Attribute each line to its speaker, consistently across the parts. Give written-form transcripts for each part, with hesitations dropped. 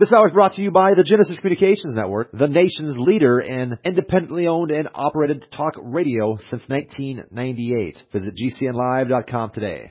Speaker 1: This hour is brought to you by the Genesis Communications Network, the nation's leader in independently owned and operated talk radio since 1998. Visit GCNlive.com today.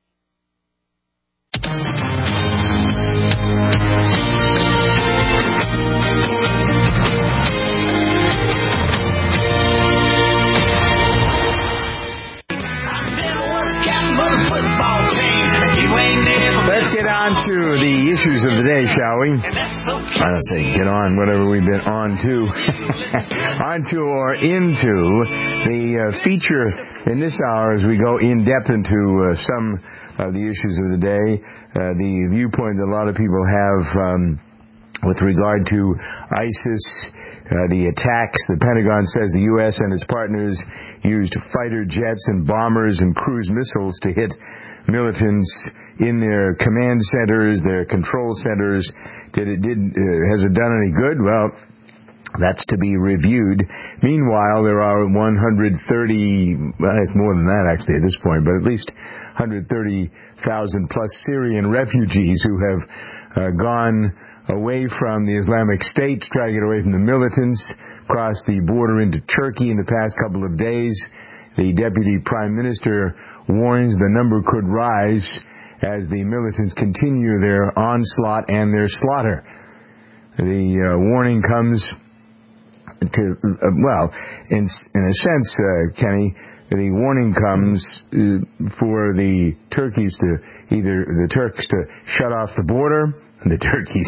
Speaker 2: Let's get on to the issues of the day, shall we? I don't say get on, whatever we've been on to. On to or into the feature in this hour as we go in depth into some of the issues of the day. The viewpoint that a lot of people have with regard to ISIS, the attacks. The Pentagon says the U.S. and its partners used fighter jets and bombers and cruise missiles to hit militants in their command centers, their control centers. Has it done any good? Well, that's to be reviewed. Meanwhile, there are 130, well, it's more than that actually at this point, but at least 130,000 plus Syrian refugees who have gone away from the Islamic State, trying to get away from the militants, crossed the border into Turkey in the past couple of days. The Deputy Prime Minister warns the number could rise as the militants continue their onslaught and their slaughter. The warning comes to, in a sense, Kenny, the warning comes for the Turks to shut off the border. The turkeys.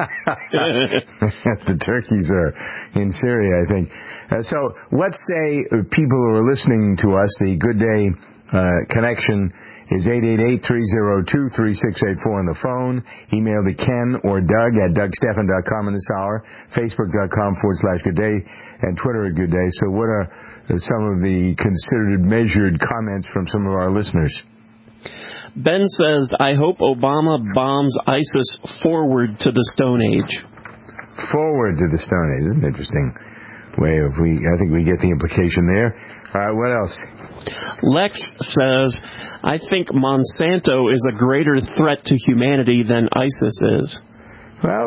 Speaker 2: The turkeys are in Syria, I think. So let's say people who are listening to us, the Good Day connection is 888-302-3684 on the phone. Email to Ken or Doug at DougStephan.com in this hour. Facebook.com/Good Day and Twitter at Good Day. So what are some of the considered measured comments from some of our listeners?
Speaker 3: Ben says, I hope Obama bombs ISIS forward to the Stone Age.
Speaker 2: Forward to the Stone Age. This is an interesting way of, I think we get the implication there. All right, what else?
Speaker 3: Lex says, I think Monsanto is a greater threat to humanity than ISIS is.
Speaker 2: Well,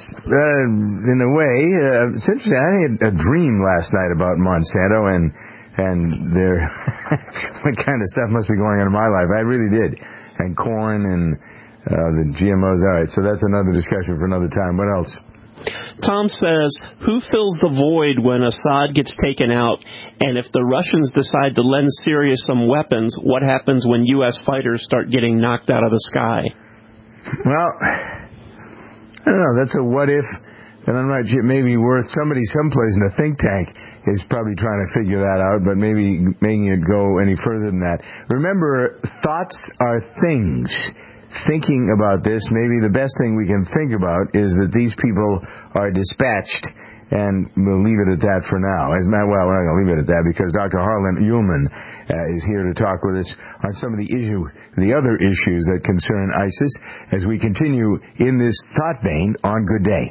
Speaker 2: in a way, it's interesting. I had a dream last night about Monsanto and there, what kind of stuff must be going on in my life? I really did. And corn and the GMOs. All right, so that's another discussion for another time. What else?
Speaker 3: Tom says, who fills the void when Assad gets taken out? And if the Russians decide to lend Syria some weapons, what happens when U.S. fighters start getting knocked out of the sky?
Speaker 2: Well, I don't know. That's a what if. And I'm not sure, maybe worth somebody someplace in a think tank is probably trying to figure that out, but maybe making it go any further than that. Remember, thoughts are things. Thinking about this, maybe the best thing we can think about is that these people are dispatched, and we'll leave it at that for now. We're not going to leave it at that because Dr. Harlan Ullman is here to talk with us on some of the other issues that concern ISIS as we continue in this thought vein on Good Day.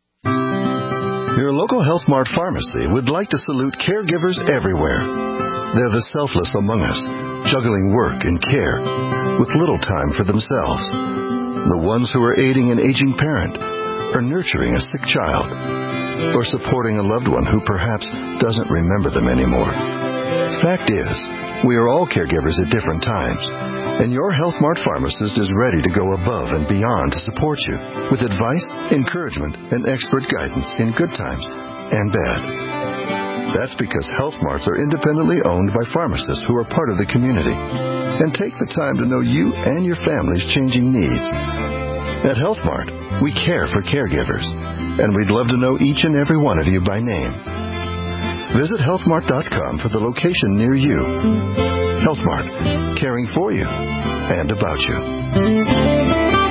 Speaker 4: Your local Health Mart pharmacy would like to salute caregivers everywhere. They're the selfless among us, juggling work and care, with little time for themselves. The ones who are aiding an aging parent, or nurturing a sick child, or supporting a loved one who perhaps doesn't remember them anymore. Fact is, we are all caregivers at different times, and your Health Mart pharmacist is ready to go above and beyond to support you with advice, encouragement, and expert guidance in good times and bad. That's because Health Marts are independently owned by pharmacists who are part of the community and take the time to know you and your family's changing needs. At Health Mart, we care for caregivers, and we'd love to know each and every one of you by name. Visit healthmart.com for the location near you. Health Mart, caring for you and about you.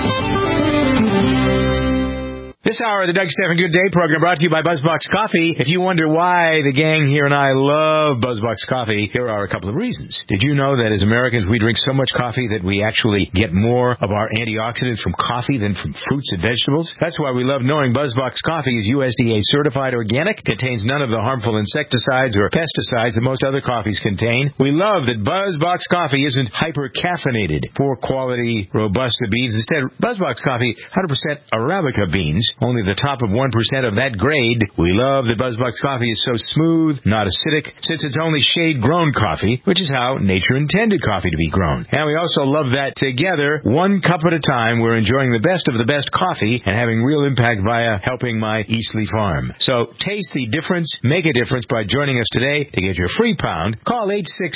Speaker 5: This hour of the Doug Stephan Good Day program brought to you by BuzzBox Coffee. If you wonder why the gang here and I love BuzzBox Coffee, here are a couple of reasons. Did you know that as Americans we drink so much coffee that we actually get more of our antioxidants from coffee than from fruits and vegetables? That's why we love knowing BuzzBox Coffee is USDA certified organic, contains none of the harmful insecticides or pesticides that most other coffees contain. We love that BuzzBox Coffee isn't hyper-caffeinated, poor quality Robusta beans. Instead, BuzzBox Coffee, 100% Arabica beans, only the top of 1% of that grade. We love that BuzzBox coffee is so smooth, not acidic, since it's only shade-grown coffee, which is how nature intended coffee to be grown. And we also love that together, one cup at a time, we're enjoying the best of the best coffee and having real impact via helping my Eastleigh farm. So taste the difference, make a difference by joining us today. To get your free pound, call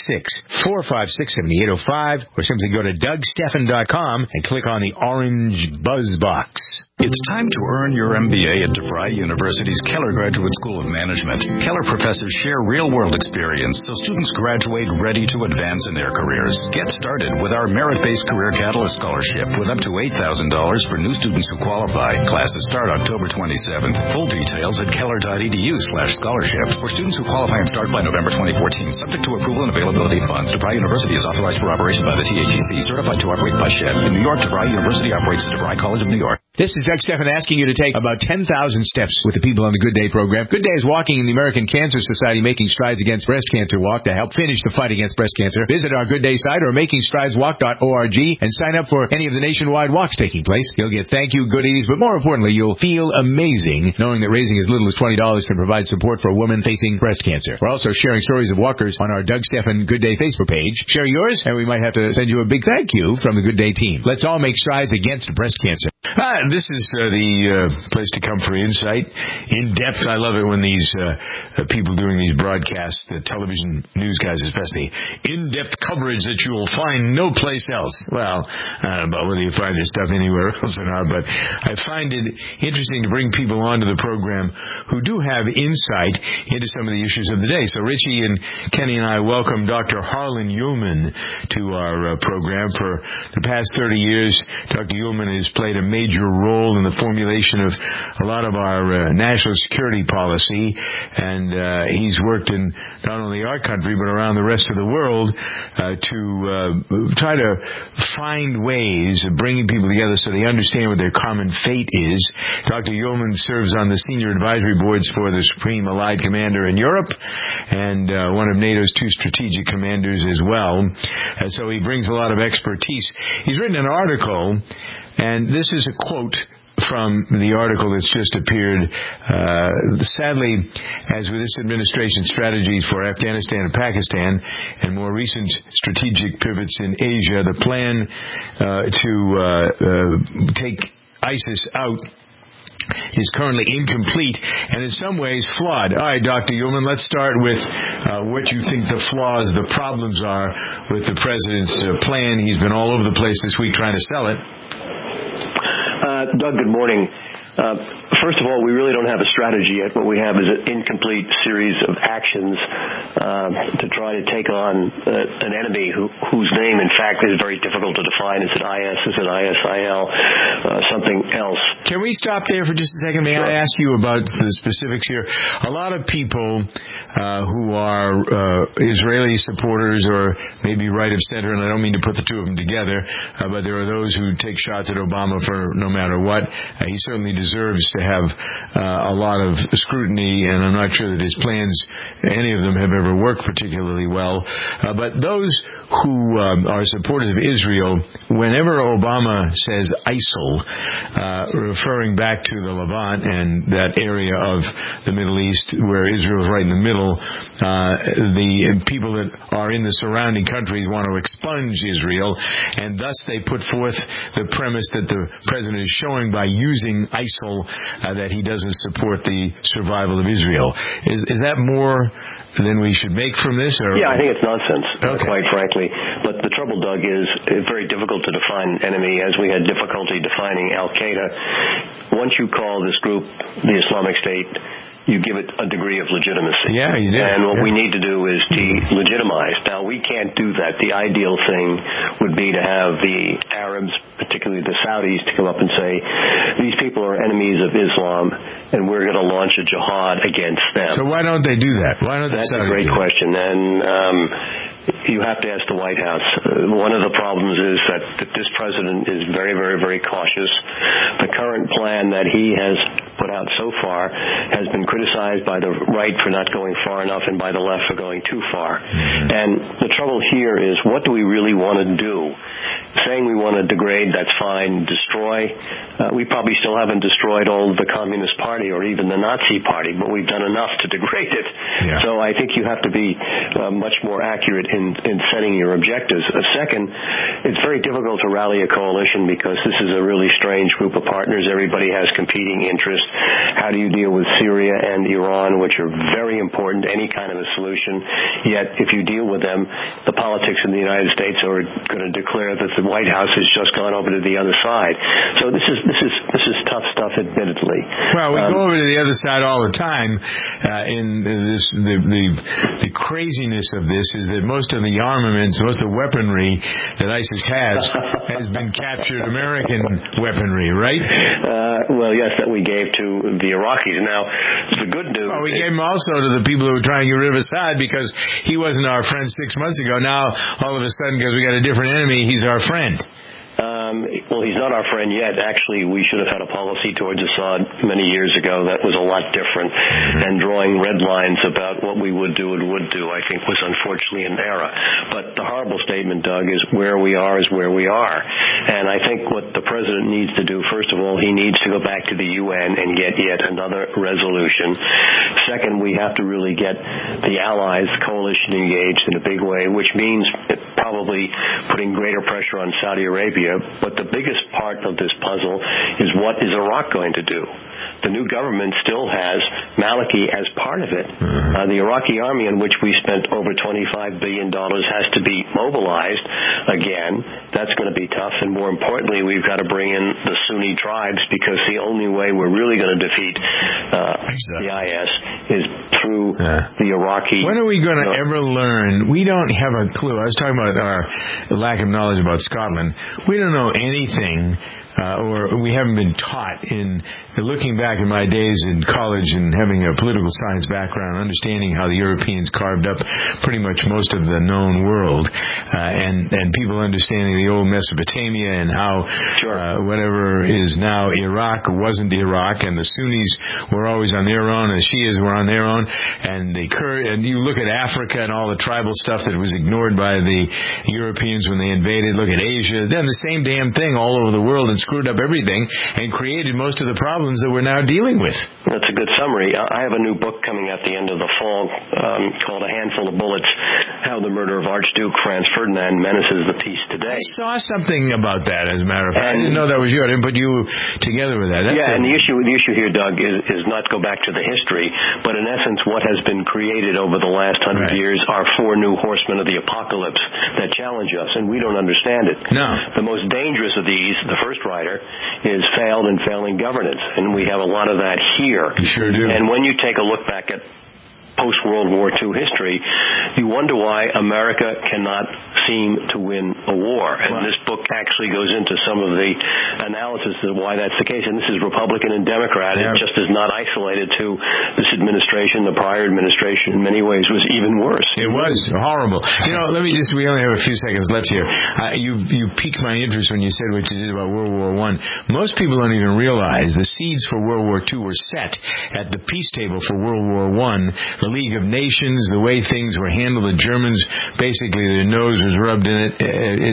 Speaker 5: 866-456-7805 or simply go to DougSteffen.com and click on the orange Buzz Box.
Speaker 6: It's time to earn your MBA at DeVry University's Keller Graduate School of Management. Keller professors share real-world experience so students graduate ready to advance in their careers. Get started with our merit-based Career Catalyst Scholarship with up to $8,000 for new students who qualify. Classes start October 27th. Full details at keller.edu/scholarship. For students who qualify and start by November 2014, subject to approval and availability of funds. DeVry University is authorized for operation by the TAGC, certified to operate by SHED. In New York, DeVry University operates the DeVry College of New York.
Speaker 5: This is Doug Steffen asking you to take about 10,000 steps with the people on the Good Day program. Good Day is walking in the American Cancer Society Making Strides Against Breast Cancer Walk to help finish the fight against breast cancer. Visit our Good Day site or makingstrideswalk.org and sign up for any of the nationwide walks taking place. You'll get thank you goodies, but more importantly, you'll feel amazing knowing that raising as little as $20 can provide support for a woman facing breast cancer. We're also sharing stories of walkers on our Doug Steffen Good Day Facebook page. Share yours, and we might have to send you a big thank you from the Good Day team. Let's all make strides against breast cancer. This is the place to come for insight. In depth, I love it when these people doing these broadcasts, the television news guys especially, in-depth coverage that you will find no place else. Well, I don't know about whether you find this stuff anywhere else or not, but I find it interesting to bring people onto the program who do have insight into some of the issues of the day. So Richie and Kenny and I welcome Dr. Harlan Ullman to our program. For the past 30 years, Dr. Ullman has played a major role in the formulation of a lot of our national security policy, and he's worked in not only our country but around the rest of the world to try to find ways of bringing people together so they understand what their common fate is. Dr. Ullman serves on the senior advisory boards for the Supreme Allied Commander in Europe and one of NATO's 2 strategic commanders as well. So he brings a lot of expertise. He's written an article, and this is a quote from the article that's just appeared. Sadly, as with this administration's strategies for Afghanistan and Pakistan and more recent strategic pivots in Asia, the plan to take ISIS out is currently incomplete and in some ways flawed. All right, Dr. Ullman, let's start with what you think the flaws, the problems are with the president's plan. He's been all over the place this week trying to sell it.
Speaker 7: Doug, good morning. First of all, we really don't have a strategy yet. What we have is an incomplete series of actions to try to take on an enemy whose name, in fact, is very difficult to define. Is it IS? Is it ISIL? Something else?
Speaker 5: Can we stop there for just a second? May I ask you about the specifics here? A lot of people who are Israeli supporters or maybe right of center, and I don't mean to put the two of them together, but there are those who take shots at Obama for no matter what. He certainly deserves to have a lot of scrutiny, and I'm not sure that his plans, any of them, have ever worked particularly well. But those who are supporters of Israel, whenever Obama says ISIL, referring back to the Levant and that area of the Middle East where Israel is right in the middle, the people that are in the surrounding countries want to expunge Israel, and thus they put forth the premise that the president is showing by using ISIL that he doesn't support the survival of Israel. Is that more than we should make from this? Or?
Speaker 7: Yeah, I think it's nonsense, quite frankly. But the trouble, Doug, is it's very difficult to define an enemy, as we had difficulty defining Al-Qaeda. Once you call this group the Islamic State, you give it a degree of legitimacy.
Speaker 5: Yeah, you did.
Speaker 7: And what we need to do is delegitimize. Now, we can't do that. The ideal thing would be to have the Arabs, particularly the Saudis, to come up and say, these people are enemies of Islam, and we're going to launch a jihad against them.
Speaker 5: So why don't they do that? Why don't
Speaker 7: That's a great question. And you have to ask the White House. One of the problems is that this president is very, very, very cautious. The current plan that he has put out so far has been criticized by the right for not going far enough and by the left for going too far. And the trouble here is, what do we really want to do? Saying we want to degrade, that's fine. Destroy, we probably still haven't destroyed all of the Communist Party or even the Nazi Party, but we've done enough to degrade it. Yeah. So I think you have to be much more accurate in setting your objectives. Second, it's very difficult to rally a coalition because this is a really strange group of partners. Everybody has competing interests. How do you deal with Syria and Iran, which are very important, any kind of a solution? Yet, if you deal with them, the politics in the United States are going to declare that the White House has just gone over to the other side. So this is tough stuff, admittedly.
Speaker 5: Well, we go over to the other side all the time. The craziness of this is that most of the armaments, most of the weaponry that ISIS has been captured American weaponry, right?
Speaker 7: Well, yes, that we gave to the Iraqis. Now, the good news...
Speaker 5: Well, we gave them also to the people who were trying to get rid of Assad because he wasn't our friend 6 months ago. Now, all of a sudden, because we got a different enemy, he's our friend.
Speaker 7: Well, he's not our friend yet. Actually, we should have had a policy towards Assad many years ago that was a lot different. And drawing red lines about what we would do and would do, I think, was unfortunately an error. But the horrible statement, Doug, is where we are is where we are. And I think what the president needs to do, first of all, he needs to go back to the UN and get yet another resolution. Second, we have to really get the allies, the coalition engaged in a big way, which means probably putting greater pressure on Saudi Arabia. But the biggest part of this puzzle is, what is Iraq going to do? The new government still has Maliki as part of it. The Iraqi army, in which we spent over $25 billion, has to be mobilized again. That's going to be tough. And more importantly, we've got to bring in the Sunni tribes, because the only way we're really going to defeat the IS is through the Iraqi...
Speaker 5: When are we going to ever learn? We don't have a clue. I was talking about our lack of knowledge about Scotland. We don't know anything, or we haven't been taught in looking back in my days in college and having a political science background, understanding how the Europeans carved up pretty much most of the known world, and people understanding the old Mesopotamia and how whatever is now Iraq wasn't Iraq, and the Sunnis were always on their own, and the Shias were on their own, and and you look at Africa and all the tribal stuff that was ignored by the Europeans when they invaded. Look at Asia, then the same damn thing all over the world, and screwed up everything and created most of the problems that we're now dealing with.
Speaker 7: That's a good summary. I have a new book coming at the end of the fall called A Handful of Bullets, How the Murder of Archduke Franz Ferdinand Menaces the Peace Today.
Speaker 5: I saw something about that, as a matter of fact. I didn't know that was you. I didn't put you together with that.
Speaker 7: And the issue here, Doug, is not go back to the history, but in essence what has been created over the last 100 years are 4 new horsemen of the apocalypse that challenge us, and we don't understand it.
Speaker 5: No.
Speaker 7: The most dangerous of these, the first rider, is failed and failing governance, and we have a lot of that here.
Speaker 5: You sure do.
Speaker 7: And when you take a look back at post-World War II history, you wonder why America cannot seem to win a war. And this book actually goes into some of the analysis of why that's the case. And this is Republican and Democrat. It just is not isolated to this administration. The prior administration, in many ways, was even worse.
Speaker 5: It was horrible. You know, we only have a few seconds left here. You piqued my interest when you said what you did about World War I. Most people don't even realize the seeds for World War II were set at the peace table for World War I. The League of Nations, the way things were handled, the Germans, basically their nose was rubbed in it.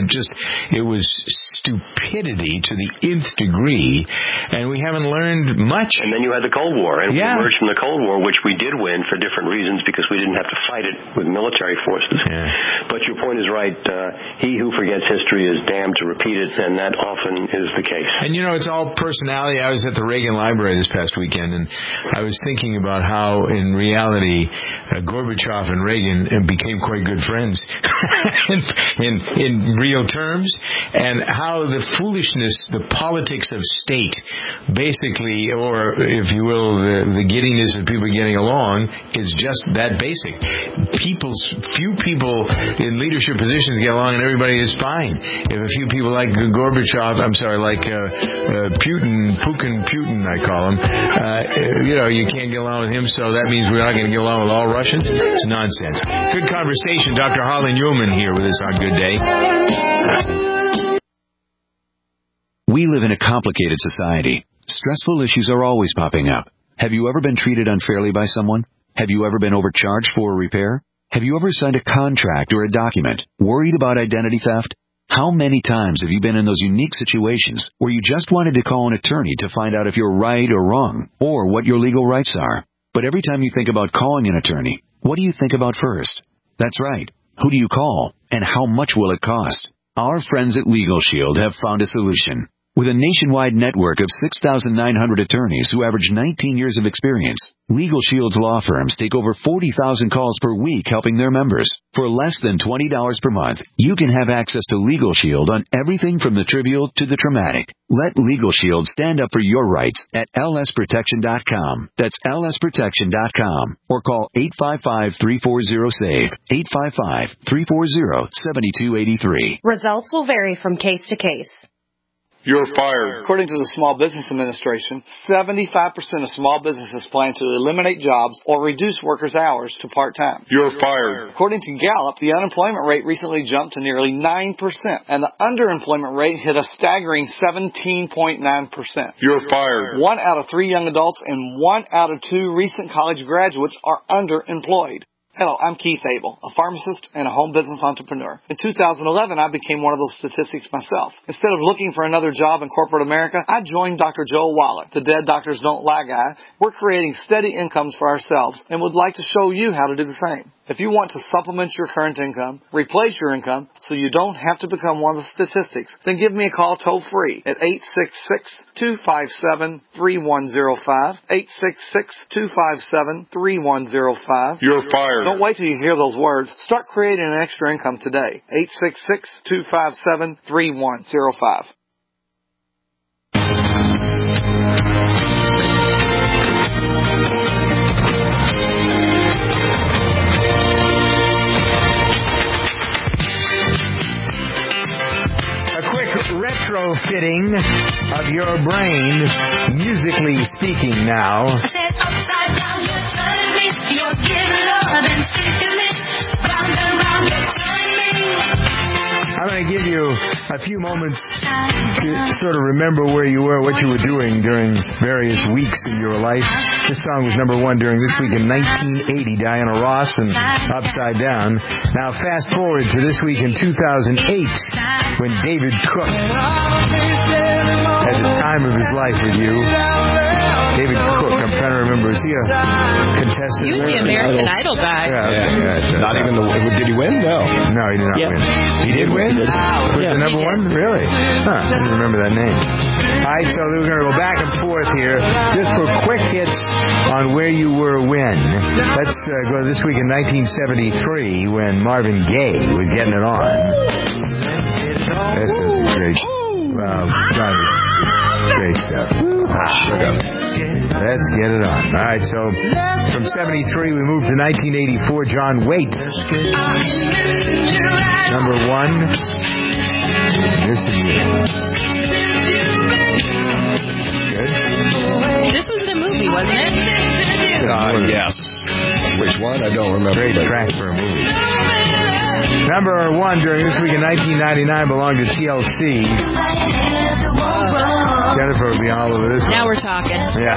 Speaker 5: It was stupidity to the nth degree, and we haven't learned much.
Speaker 7: And then you had the Cold War, and we emerged from the Cold War, which we did win for different reasons because we didn't have to fight it with military forces. But your point is right. He who forgets history is damned to repeat it, and that often is the case.
Speaker 5: And you know, it's all personality. I was at the Reagan Library this past weekend, and I was thinking about how, in reality, Gorbachev and Reagan became quite good friends in real terms, and how the foolishness, the politics of state, basically, or if you will, the giddiness of people getting along is just that basic. Few people in leadership positions get along, and everybody is fine. If a few people like Gorbachev, Putin, I call him, you can't get along with him, so that means we're not going to get along with all Russians? It's nonsense. Good conversation. Dr. Holly Carolyn Newman here with us on Good Day.
Speaker 8: We live in a complicated society. Stressful issues are always popping up. Have you ever been treated unfairly by someone? Have you ever been overcharged for a repair? Have you ever signed a contract or a document worried about identity theft? How many times have you been in those unique situations where you just wanted to call an attorney to find out if you're right or wrong, or what your legal rights are? But every time you think about calling an attorney, what do you think about first? That's right. Who do you call, and how much will it cost? Our friends at Legal Shield have found a solution. With a nationwide network of 6,900 attorneys who average 19 years of experience, Legal Shield's law firms take over 40,000 calls per week helping their members. For less than $20 per month, you can have access to Legal Shield on everything from the trivial to the traumatic. Let Legal Shield stand up for your rights at lsprotection.com. That's lsprotection.com. Or call 855-340-SAVE, 855-340-7283.
Speaker 9: Results will vary from case to case.
Speaker 10: You're fired. According to the Small Business Administration, 75% of small businesses plan to eliminate jobs or reduce workers' hours to part-time. You're fired. According to Gallup, the unemployment rate recently jumped to nearly 9%, and the underemployment rate hit a staggering 17.9%. You're fired. 1 out of 3 young adults and 1 out of 2 recent college graduates are underemployed. Hello, I'm Keith Abel, a pharmacist and a home business entrepreneur. In 2011, I became one of those statistics myself. Instead of looking for another job in corporate America, I joined Dr. Joel Wallach, the Dead Doctors Don't Lie guy. We're creating steady incomes for ourselves and would like to show you how to do the same. If you want to supplement your current income, replace your income, so you don't have to become one of the statistics, then give me a call toll-free at 866-257-3105, 866-257-3105. You're fired. Don't wait till you hear those words. Start creating an extra income today. 866-257-3105.
Speaker 5: Retrofitting of your brain, musically speaking now. I'm going to give you a few moments to sort of remember where you were, what you were doing during various weeks in your life. This song was number 1 during This Week in 1980, Diana Ross and Upside Down. Now fast forward to This Week in 2008, when David Cook had the time of his life with you. David Cook, I'm trying to remember, is he a contestant?
Speaker 11: He was the American Idol guy.
Speaker 5: Yeah.
Speaker 12: Not even did he win? No,
Speaker 5: he did not win. He did win? Was the number 1? Really? Huh, I didn't remember that name. All right, so we're going to go back and forth here, just for quick hits on where you were when. Let's go to This Week in 1973, when Marvin Gaye was getting it on. This is great. Wow, God, this is great stuff. Let's get it on. All right, so from 73, we moved to 1984. John Waite, number 1. Missing You. Good.
Speaker 11: This was in a movie, wasn't it?
Speaker 12: Yes. Which one? I don't remember.
Speaker 5: Great track for a movie. Number 1 during This Week in 1999 belonged to TLC. Jennifer will be all over this one.
Speaker 11: Now we're talking.
Speaker 5: Yeah.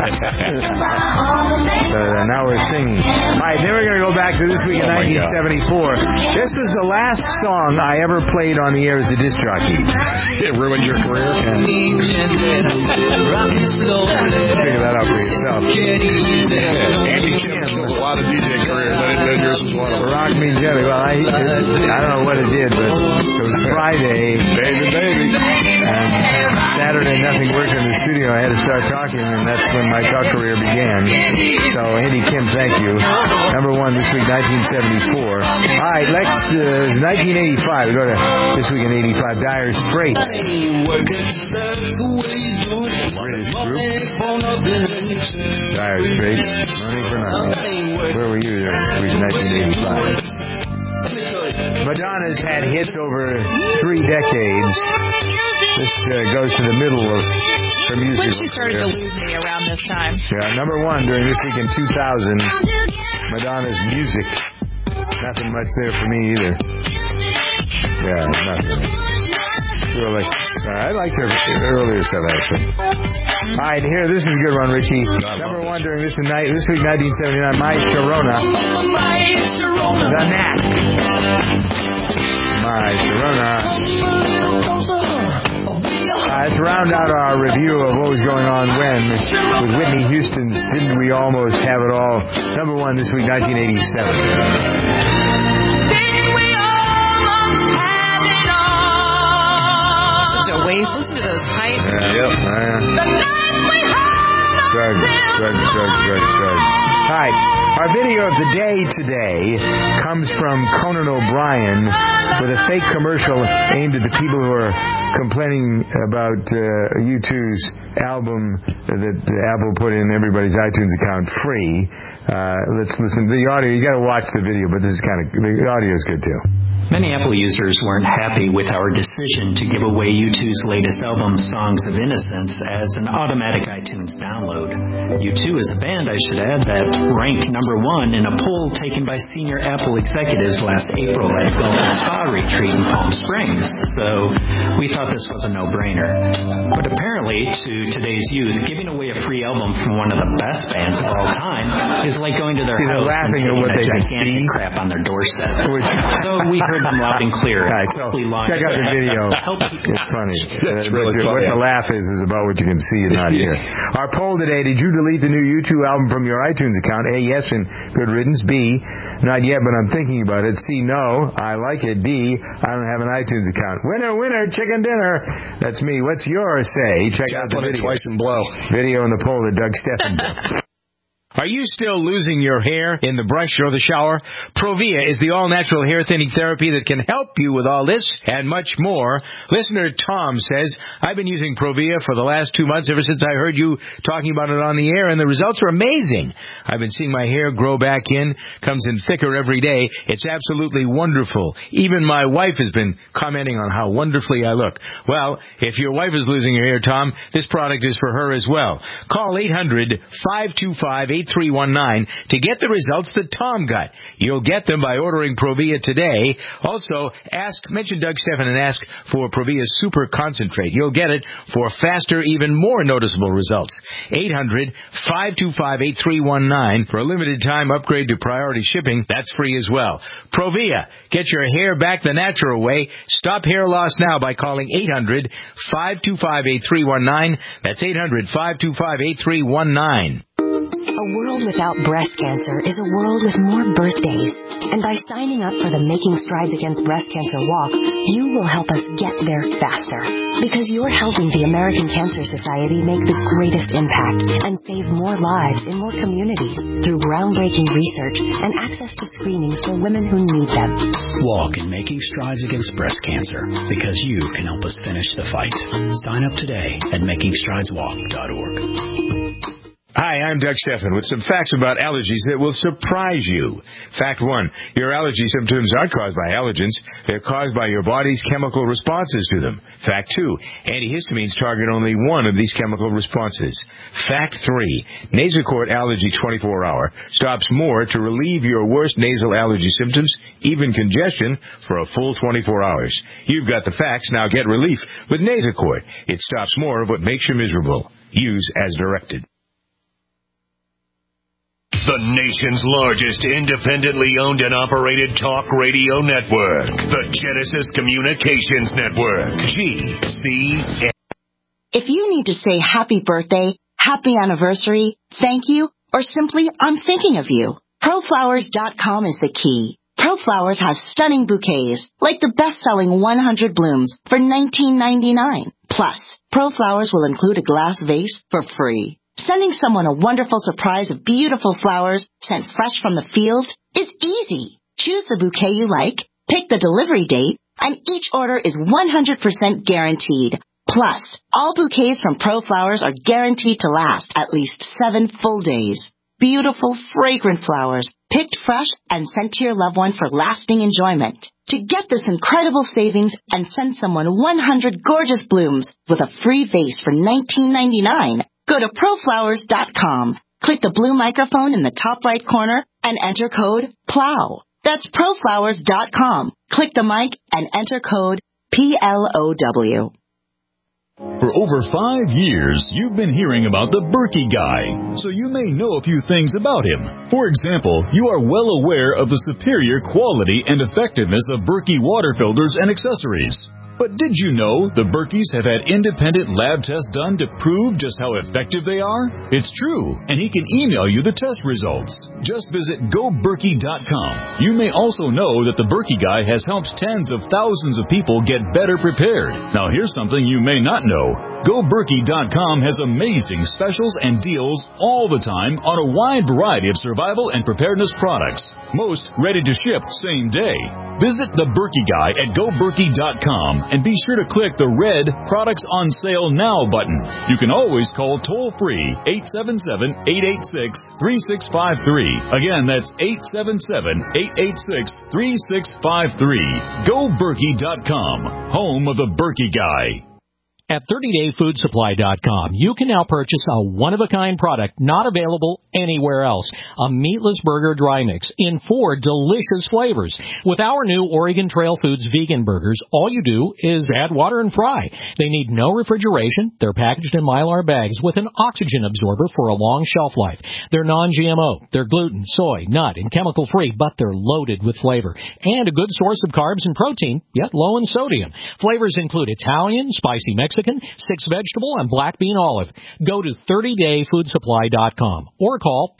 Speaker 5: Now we're singing. All right, then we're going to go back to This Week in 1974. This is the last song I ever played on the air as a disc jockey.
Speaker 12: It ruined your career?
Speaker 5: Figure that out for yourself.
Speaker 12: Andy Kim killed a lot of DJ careers. I didn't know yours was one of them.
Speaker 5: Rock Me Jelly. Well, I don't know what it did, but it was Friday.
Speaker 12: Baby.
Speaker 5: And Saturday, nothing worked in the studio. I had to start talking, and that's when my talk career began. So, Andy Kim, thank you. Number 1 This Week, 1974. All right, let's 1985. We go to This Week in 85. Dire Straits. British group. Dire Straits. Money for nothing. Where were you during This Week in 1985? Madonna's had hits over 3 decades. This goes to the middle of her music.
Speaker 11: When she started to lose me around this time.
Speaker 5: Yeah, number 1 during This Week in 2000, Madonna's Music.
Speaker 2: Nothing much there for me either. Yeah, nothing. Too early. I liked her earlier stuff, actually. All right, here, this is a good one, Richie. Number one during this week, 1979, My Sharona. The Knack. My Sharona. Let's round out our review of what was going on when with Whitney Houston's Didn't We Almost Have It All? Number one this week, 1987.
Speaker 11: Listen to those pipes.
Speaker 2: Drugs. All right. Our video of the day today comes from Conan O'Brien with a fake commercial aimed at the people who are complaining about U2's album that Apple put in everybody's iTunes account free. Let's listen. The audio, you got to watch the video, but this is the audio is good too.
Speaker 13: Many Apple users weren't happy with our decision to give away U2's latest album, Songs of Innocence, as an automatic iTunes download. U2 is a band, I should add, that ranked number one in a poll taken by senior Apple executives last April at Gulf Spa Retreat in Palm Springs, so we thought this was a no-brainer. But apparently, to today's youth, giving away a free album from one of the best bands of all time is like going to their house and taking a gigantic crap on their doorstep. So we heard them loud and clear.
Speaker 2: All right, so check out the video. It's funny.
Speaker 12: That's really funny.
Speaker 2: What the laugh is about what you can see and not hear. Our poll today, did you delete the new U2 album from your iTunes account? A, yes, and good riddance. B, not yet, but I'm thinking about it. C, no, I like it. D, I don't have an iTunes account. Winner, chicken dinner. That's me. What's your say? Check out the video.
Speaker 12: Twice and blow.
Speaker 2: Video in the poll that Doug Steffen did.
Speaker 5: Are you still losing your hair in the brush or the shower? Provia is the all-natural hair thinning therapy that can help you with all this and much more. Listener Tom says, I've been using Provia for the last 2 months ever since I heard you talking about it on the air, and the results are amazing. I've been seeing my hair grow back in, comes in thicker every day. It's absolutely wonderful. Even my wife has been commenting on how wonderfully I look. Well, if your wife is losing her hair, Tom, this product is for her as well. Call 800-525-8319 to get the results that Tom got. You'll get them by ordering Provia today. Also, mention Doug Steffen and ask for Provia Super Concentrate. You'll get it for faster, even more noticeable results. 800-525-8319 for a limited time upgrade to priority shipping. That's free as well. Provia. Get your hair back the natural way. Stop hair loss now by calling 800-525-8319. That's 800-525-8319.
Speaker 14: A world without breast cancer is a world with more birthdays. And by signing up for the Making Strides Against Breast Cancer Walk, you will help us get there faster. Because you're helping the American Cancer Society make the greatest impact and save more lives in more communities through groundbreaking research and access to screenings for women who need them.
Speaker 15: Walk in Making Strides Against Breast Cancer, because you can help us finish the fight. Sign up today at makingstrideswalk.org.
Speaker 5: Hi, I'm Doug Steffen with some facts about allergies that will surprise you. Fact 1, your allergy symptoms aren't caused by allergens. They're caused by your body's chemical responses to them. Fact 2, antihistamines target only one of these chemical responses. Fact 3, Nasacort Allergy 24-hour stops more to relieve your worst nasal allergy symptoms, even congestion, for a full 24 hours. You've got the facts, now get relief with Nasacort. It stops more of what makes you miserable. Use as directed.
Speaker 16: The nation's largest independently owned and operated talk radio network. The Genesis Communications Network. GCN.
Speaker 17: If you need to say happy birthday, happy anniversary, thank you, or simply I'm thinking of you, ProFlowers.com is the key. ProFlowers has stunning bouquets, like the best-selling 100 blooms for $19.99. Plus, ProFlowers will include a glass vase for free. Sending someone a wonderful surprise of beautiful flowers sent fresh from the field is easy. Choose the bouquet you like, pick the delivery date, and each order is 100% guaranteed. Plus, all bouquets from ProFlowers are guaranteed to last at least 7 full days. Beautiful, fragrant flowers, picked fresh and sent to your loved one for lasting enjoyment. To get this incredible savings and send someone 100 gorgeous blooms with a free vase for $19.99, go to ProFlowers.com, click the blue microphone in the top right corner, and enter code PLOW. That's proflowers.com. Click the mic and enter code PLOW.
Speaker 18: For over 5 years, you've been hearing about the Berkey Guy, so you may know a few things about him. For example, you are well aware of the superior quality and effectiveness of Berkey water filters and accessories. But did you know the Berkeys have had independent lab tests done to prove just how effective they are? It's true, and he can email you the test results. Just visit GoBerkey.com. You may also know that the Berkey Guy has helped tens of thousands of people get better prepared. Now here's something you may not know. GoBerkey.com has amazing specials and deals all the time on a wide variety of survival and preparedness products. Most ready to ship same day. Visit the Berkey Guy at GoBerkey.com and be sure to click the red Products on Sale Now button. You can always call toll-free 877-886-3653. Again, that's 877-886-3653. GoBerkey.com, home of the Berkey Guy.
Speaker 19: At 30dayfoodsupply.com, you can now purchase a one-of-a-kind product not available anywhere else. A meatless burger dry mix in 4 delicious flavors. With our new Oregon Trail Foods vegan burgers, all you do is add water and fry. They need no refrigeration. They're packaged in Mylar bags with an oxygen absorber for a long shelf life. They're non-GMO. They're gluten, soy, nut, and chemical-free, but they're loaded with flavor. And a good source of carbs and protein, yet low in sodium. Flavors include Italian, spicy Mexican, 6 vegetable, and black bean olive. Go to 30dayfoodsupply.com or call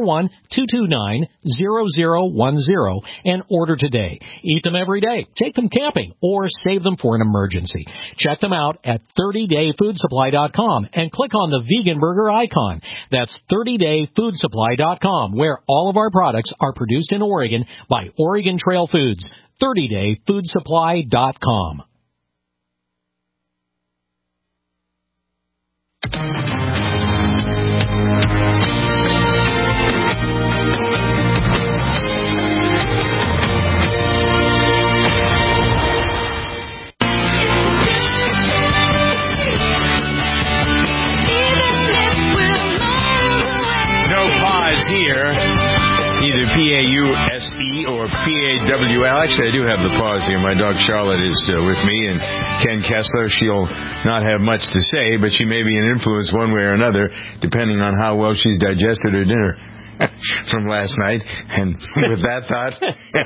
Speaker 19: 541-229-0010 and order today. Eat them every day, take them camping, or save them for an emergency. Check them out at 30dayfoodsupply.com and click on the vegan burger icon. That's 30dayfoodsupply.com, where all of our products are produced in Oregon by Oregon Trail Foods. 30dayfoodsupply.com.
Speaker 5: Here, either P-A-U-S-E or P-A-W-L. Actually, I do have the pause here. My dog Charlotte is with me, and Ken Kessler. She'll not have much to say, but she may be an influence one way or another, depending on how well she's digested her dinner from last night. And with that thought,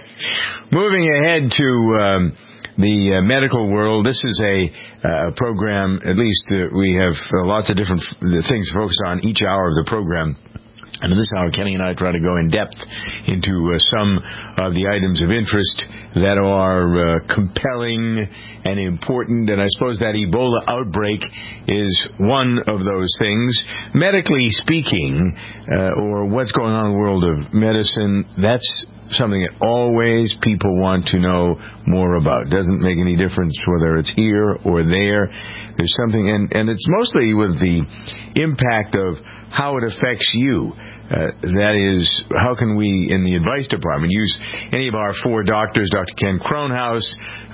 Speaker 5: moving ahead to the medical world, this is a program, at least we have lots of different things to focus on each hour of the program. And in this hour, Kenny and I try to go in depth into some of the items of interest that are compelling and important. And I suppose that Ebola outbreak is one of those things. Medically speaking, or what's going on in the world of medicine, that's something that always people want to know more about. Doesn't make any difference whether it's here or there. There's something, and it's mostly with the impact of how it affects you. That is, how can we in the advice department use any of our 4 doctors, Dr. Ken Kronhaus,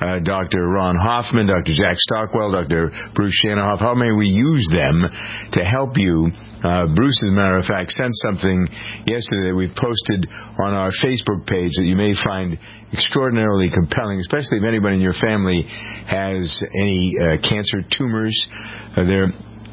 Speaker 5: Dr. Ron Hoffman, Dr. Jack Stockwell, Dr. Bruce Shanahoff, how may we use them to help you? Bruce, as a matter of fact, sent something yesterday that we posted on our Facebook page that you may find extraordinarily compelling, especially if anybody in your family has any cancer tumors. There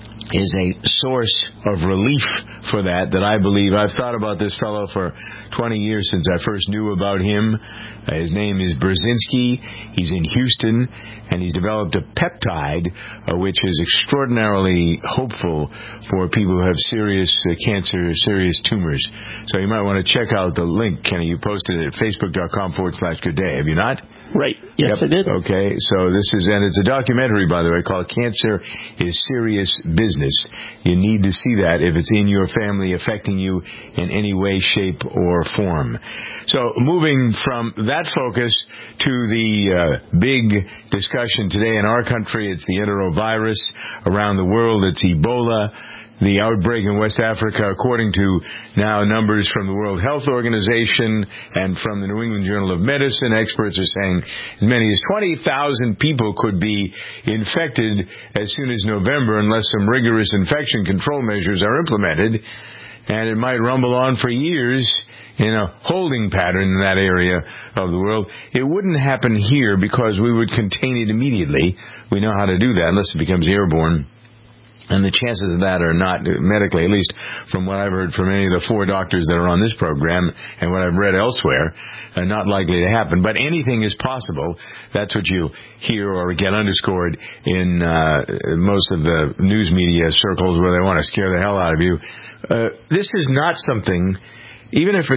Speaker 5: is a source of relief for that I believe. I've thought about this fellow for 20 years since I first knew about him. His name is Brzezinski. He's in Houston, and he's developed a peptide which is extraordinarily hopeful for people who have serious cancer, serious tumors. So you might want to check out the link, Kenny. You posted it at facebook.com/good day. Have you not?
Speaker 3: Right. Yes,
Speaker 5: yep.
Speaker 3: I did.
Speaker 5: Okay. So this is, and it's a documentary, by the way, called Cancer is Serious Business. You need to see that if it's in your family, affecting you in any way, shape, or form. So moving from that focus to the big discussion today in our country, it's the enterovirus. Around the world, it's Ebola. The outbreak in West Africa, according to now numbers from the World Health Organization and from the New England Journal of Medicine, experts are saying as many as 20,000 people could be infected as soon as November unless some rigorous infection control measures are implemented. and it might rumble on for years in a holding pattern in that area of the world. It wouldn't happen here because we would contain it immediately. We know how to do that unless it becomes airborne. And the chances of that are not, medically, at least from what I've heard from any of the 4 doctors that are on this program and what I've read elsewhere, are not likely to happen. But anything is possible. That's what you hear or get underscored in most of the news media circles where they want to scare the hell out of you. This is not something, even if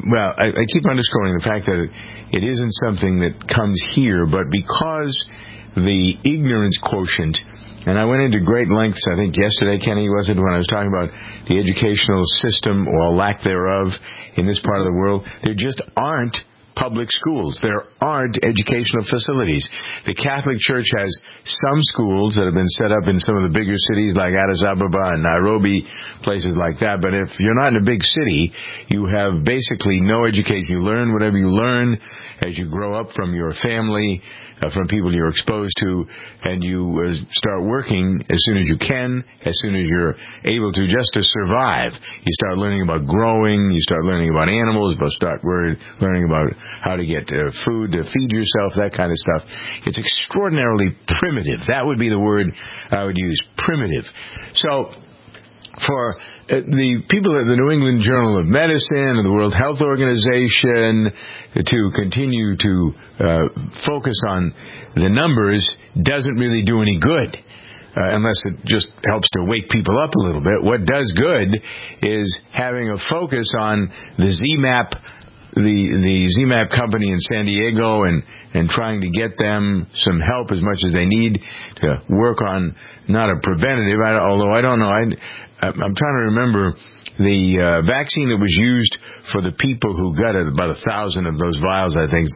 Speaker 5: I keep underscoring the fact that it isn't something that comes here, but because the ignorance quotient. And I went into great lengths, I think yesterday, Kenny, was it, when I was talking about the educational system or lack thereof in this part of the world. There just aren't public schools. There aren't educational facilities. The Catholic Church has some schools that have been set up in some of the bigger cities like Addis Ababa and Nairobi, places like that. But if you're not in a big city, you have basically no education. You learn whatever you learn as you grow up from your family, from people you're exposed to, and you start working as soon as you can, as soon as you're able to, just to survive. You start learning about growing, you start learning about animals, you start learning about how to get food to feed yourself, that kind of stuff. It's extraordinarily primitive. That would be the word I would use, primitive. So, for the people at the New England Journal of Medicine and the World Health Organization to continue to focus on the numbers doesn't really do any good. Unless it just helps to wake people up a little bit. What does good is having a focus on the ZMapp, the ZMapp company in San Diego, and trying to get them some help as much as they need to work on not a preventative, although I don't know. I'm trying to remember the vaccine that was used for the people who got it, about 1,000 of those vials, I think.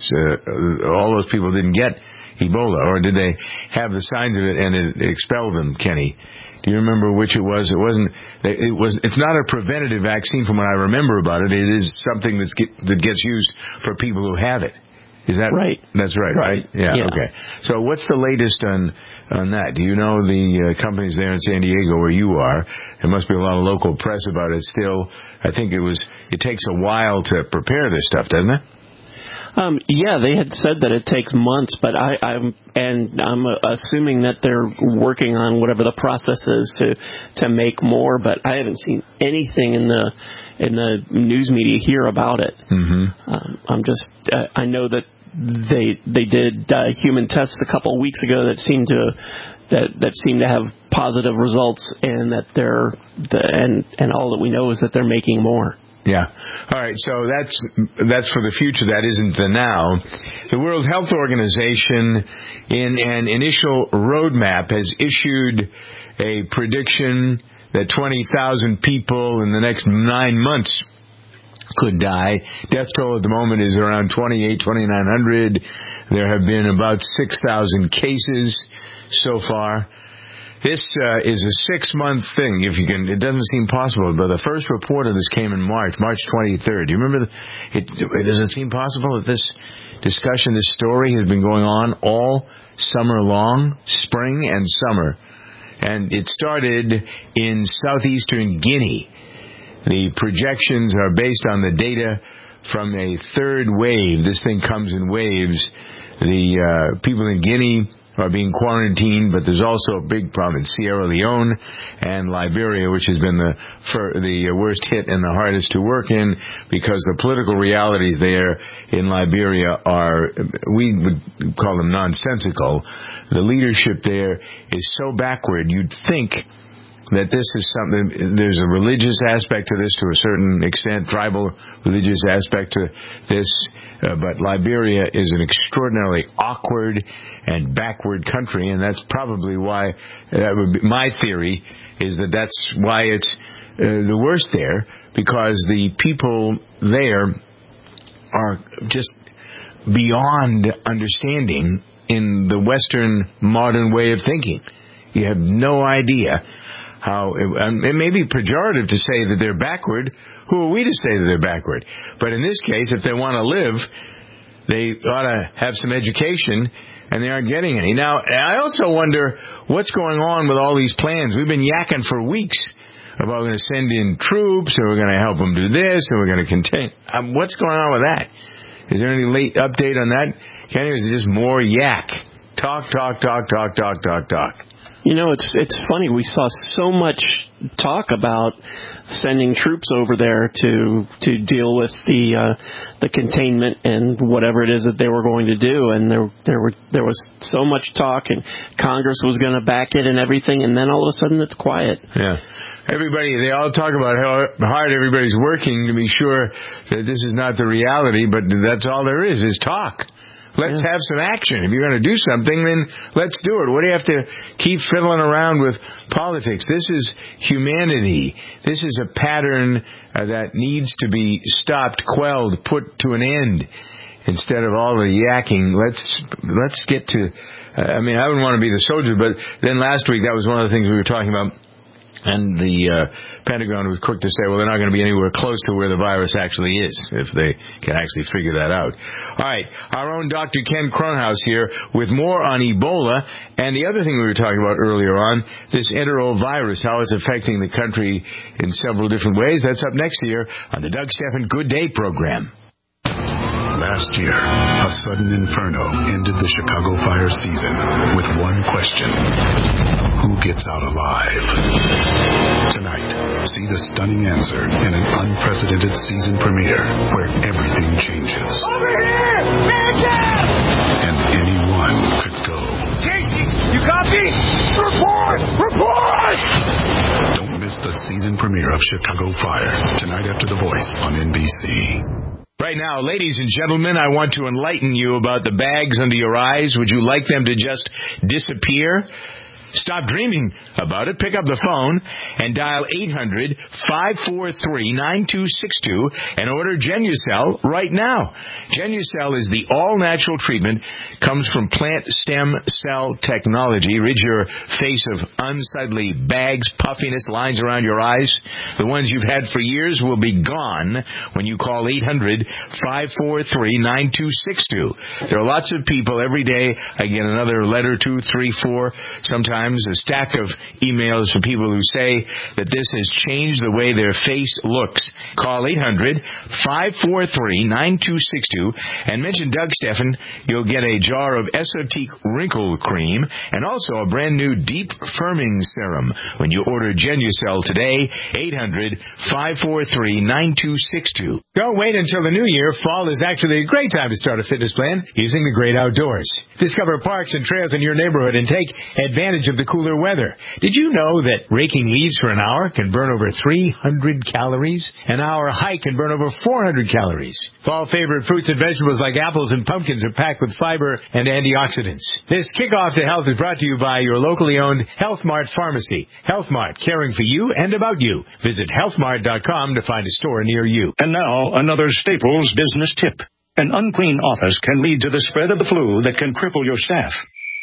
Speaker 5: All those people didn't get Ebola, or did they have the signs of it and it expelled them, Kenny? Do you remember which it was? It wasn't. It's not a preventative vaccine from what I remember about it. It is something that gets used for people who have it. Is that right? That's right? Yeah. Okay. So what's the latest on that? Do you know the companies there in San Diego where you are? There must be a lot of local press about it still. I think it takes a while to prepare this stuff, doesn't it?
Speaker 3: Yeah, they had said that it takes months, but I'm assuming that they're working on whatever the process is to make more. But I haven't seen anything in the news media here about it. Mm-hmm. I know that they did human tests a couple of weeks ago that seemed to have positive results, and that and all that we know is that they're making more.
Speaker 5: Yeah. All right. So that's for the future. That isn't the now. The World Health Organization, in an initial roadmap, has issued a prediction that 20,000 people in the next 9 months could die. Death toll at the moment is around 2,900. There have been about 6,000 cases so far. This is a 6-month thing. If you can, it doesn't seem possible, but the first report of this came in March 23rd. Do you remember? Does it seem possible that this discussion, this story, has been going on all summer long, spring and summer, and it started in southeastern Guinea. The projections are based on the data from a third wave. This thing comes in waves. The people in Guinea are being quarantined, but there's also a big problem in Sierra Leone and Liberia, which has been the worst hit and the hardest to work in, because the political realities there in Liberia are, we would call them nonsensical. The leadership there is so backward, you'd think that this is something, there's a religious aspect to this to a certain extent, tribal religious aspect to this, but Liberia is an extraordinarily awkward and backward country, and that's probably why, that would be my theory, is that that's why it's the worst there, because the people there are just beyond understanding in the Western modern way of thinking. You have no idea how, it may be pejorative to say that they're backward. Who are we to say that they're backward? But in this case, if they want to live, they ought to have some education, and they aren't getting any. Now, I also wonder what's going on with all these plans. We've been yakking for weeks about we're going to send in troops, and we're going to help them do this, and we're going to contain. What's going on with that? Is there any late update on that, Kenny, or is it just more yak? Talk.
Speaker 3: You know, it's funny. We saw so much talk about sending troops over there to deal with the containment and whatever it is that they were going to do, and there was so much talk, and Congress was going to back it and everything, and then all of a sudden it's quiet.
Speaker 5: Yeah. They all talk about how hard everybody's working to be sure that this is not the reality, but that's all there is talk. Let's have some action. If you're going to do something, then let's do it. What do you have to keep fiddling around with politics? This is humanity. This is a pattern that needs to be stopped, quelled, put to an end. Instead of all the yakking, let's get to... I wouldn't want to be the soldier, but then last week that was one of the things we were talking about. And the Pentagon was quick to say, well, they're not going to be anywhere close to where the virus actually is, if they can actually figure that out. All right, our own Dr. Ken Cronhaus here with more on Ebola and the other thing we were talking about earlier on, this enterovirus, how it's affecting the country in several different ways. That's up next year on the Doug Stephan Good Day program.
Speaker 20: Last year, a sudden inferno ended the Chicago fire season with one question. Who gets out alive? Tonight, see the stunning answer in an unprecedented season premiere where everything changes.
Speaker 12: Over here! Man down!
Speaker 20: And anyone could go.
Speaker 12: Casey, you copy? Report!
Speaker 20: Don't miss the season premiere of Chicago Fire, tonight after The Voice on NBC.
Speaker 5: Right now, ladies and gentlemen, I want to enlighten you about the bags under your eyes. Would you like them to just disappear? Stop dreaming about it. Pick up the phone and dial 800-543-9262 and order Genucel right now. Genucel is the all-natural treatment. Comes from plant stem cell technology. Rid your face of unsightly bags, puffiness, lines around your eyes. The ones you've had for years will be gone when you call 800-543-9262. There are lots of people every day. I get another letter, 2, 3, 4, sometimes a stack of emails from people who say that this has changed the way their face looks. Call 800-543-9262 and mention Doug Stephan. You'll get a jar of Esotique Wrinkle Cream and also a brand new Deep Firming Serum when you order Genucel today. 800-543-9262. Don't wait until the new year. Fall is actually a great time to start a fitness plan using the great outdoors. Discover parks and trails in your neighborhood and take advantage of the cooler weather. Did you know that raking leaves for an hour can burn over 300 calories? An hour hike can burn over 400 calories. Fall favorite fruits and vegetables like apples and pumpkins are packed with fiber and antioxidants. This kickoff to health is brought to you by your locally owned Health Mart pharmacy. Health Mart, caring for you and about you. Visit healthmart.com to find a store near you.
Speaker 21: And now, another Staples business tip. An unclean office can lead to the spread of the flu that can cripple your staff.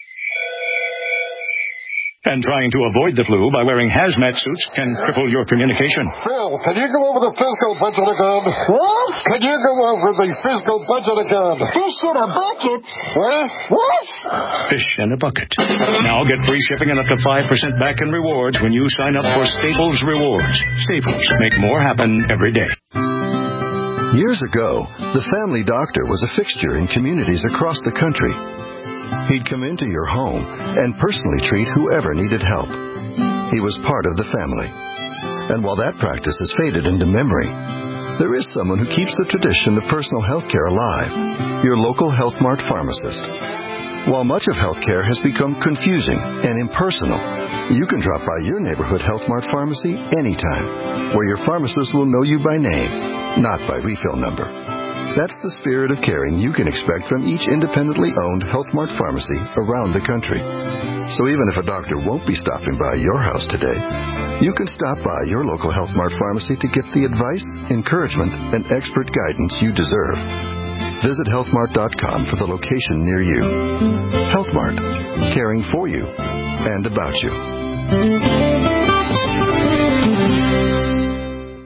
Speaker 21: And trying to avoid the flu by wearing hazmat suits can cripple your communication.
Speaker 22: Phil, can you go over the fiscal budget again? What? Can you go over the fiscal budget again?
Speaker 23: Fish in a bucket?
Speaker 22: What?
Speaker 21: Fish in a bucket. Now get free shipping and up to 5% back in rewards when you sign up for Staples Rewards. Staples, make more happen every day.
Speaker 4: Years ago, the family doctor was a fixture in communities across the country. He'd come into your home and personally treat whoever needed help. He was part of the family. And while that practice has faded into memory, there is someone who keeps the tradition of personal health care alive, your local Health Mart pharmacist. While much of healthcare has become confusing and impersonal, you can drop by your neighborhood Health Mart pharmacy anytime, where your pharmacist will know you by name, not by refill number. That's the spirit of caring you can expect from each independently owned Health Mart pharmacy around the country. So even if a doctor won't be stopping by your house today, you can stop by your local Health Mart pharmacy to get the advice, encouragement, and expert guidance you deserve. Visit healthmart.com for the location near you. Health Mart, caring for you and about you.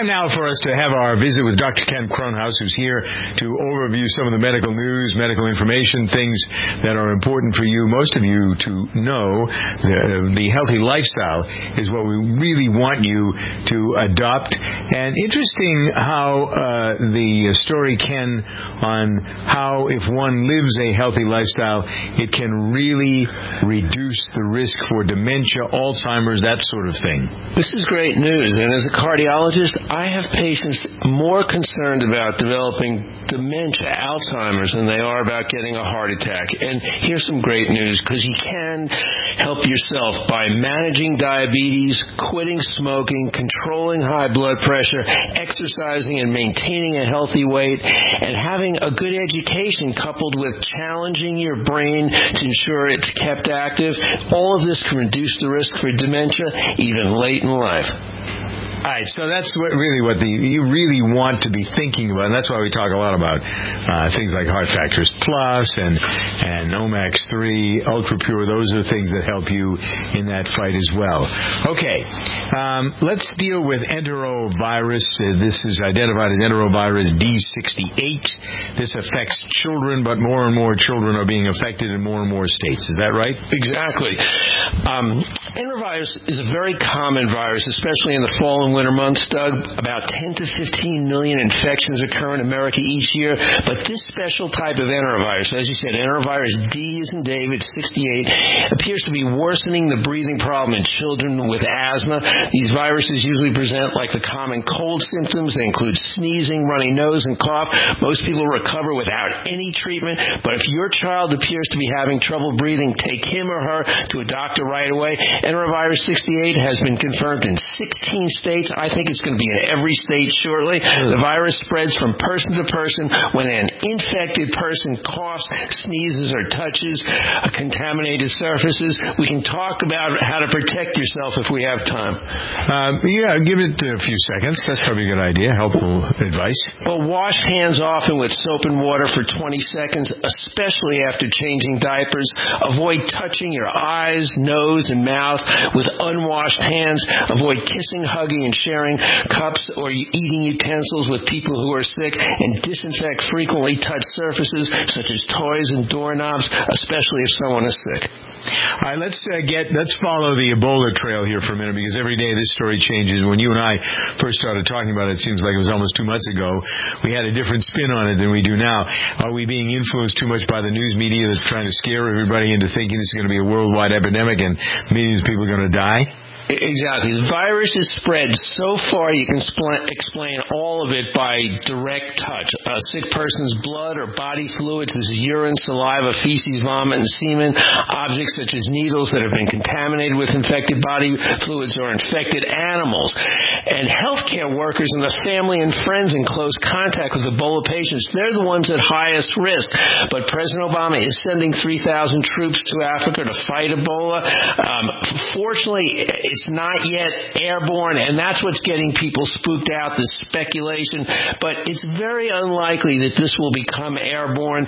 Speaker 5: time now for us to have our visit with Dr. Ken Kronhaus, who's here to overview some of the medical news, medical information, things that are important for you, most of you to know. The healthy lifestyle is what we really want you to adopt. And interesting how the story, Ken, on how if one lives a healthy lifestyle, it can really reduce the risk for dementia, Alzheimer's, that sort of thing.
Speaker 1: This is great news, and as a cardiologist, I have patients more concerned about developing dementia, Alzheimer's, than they are about getting a heart attack. And here's some great news, because you can help yourself by managing diabetes, quitting smoking, controlling high blood pressure, exercising and maintaining a healthy weight, and having a good education coupled with challenging your brain to ensure it's kept active. All of this can reduce the risk for dementia even late in life.
Speaker 5: All right, so that's what you really want to be thinking about, and that's why we talk a lot about things like Heart Factors Plus and Omax 3, Ultra Pure. Those are things that help you in that fight as well. Okay, let's deal with enterovirus. This is identified as enterovirus D68. This affects children, but more and more children are being affected in more and more states. Is that right?
Speaker 1: Exactly. Enterovirus is a very common virus, especially in the fall and winter months, Doug. About 10 to 15 million infections occur in America each year, but this special type of enterovirus, as you said, enterovirus D as in David 68, appears to be worsening the breathing problem in children with asthma. These viruses usually present like the common cold symptoms. They include sneezing, runny nose, and cough. Most people recover without any treatment, but if your child appears to be having trouble breathing, take him or her to a doctor right away. Enterovirus 68 has been confirmed in 16 states. I think it's going to be in every state shortly. The virus spreads from person to person when an infected person coughs, sneezes, or touches contaminated surfaces. We can talk about how to protect yourself if we have time.
Speaker 5: Give it a few seconds. That's probably a good idea. Helpful advice.
Speaker 1: Well, wash hands often with soap and water for 20 seconds, especially after changing diapers. Avoid touching your eyes, nose, and mouth with unwashed hands. Avoid kissing, hugging, and sharing cups or eating utensils with people who are sick, and disinfect frequently touched surfaces such as toys and doorknobs, especially if someone is sick.
Speaker 5: All right, let's follow the Ebola trail here for a minute, because every day this story changes. When you and I first started talking about it, it seems like it was almost 2 months ago. We had a different spin on it than we do now. Are we being influenced too much by the news media that's trying to scare everybody into thinking this is going to be a worldwide epidemic and millions of people are going to die?
Speaker 1: Exactly. The virus is spread so far you can explain all of it by direct touch. A sick person's blood or body fluids, this is urine, saliva, feces, vomit, and semen, objects such as needles that have been contaminated with infected body fluids or infected animals. And healthcare workers and the family and friends in close contact with Ebola patients, they're the ones at highest risk. But President Obama is sending 3,000 troops to Africa to fight Ebola. Fortunately, it's not yet airborne, and that's what's getting people spooked out, this speculation. But it's very unlikely that this will become airborne.